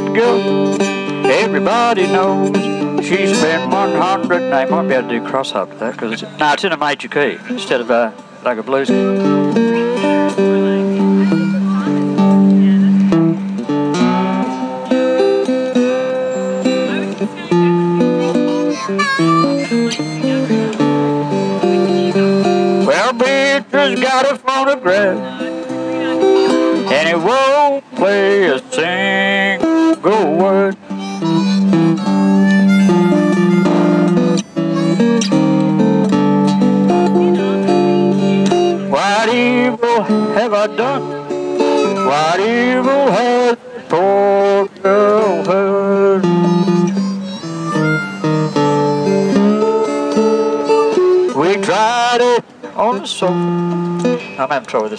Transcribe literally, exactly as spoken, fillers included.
girl everybody knows. She's spent one hundred. Now, you might be able to do cross up to that because it's, no, it's in a major key instead of uh, like a blues. Well, Beatrice got a phonograph, and it won't play a single word. What evil have I done? What evil has the poor girl heard? We tried it on the sofa. I'm having trouble with this.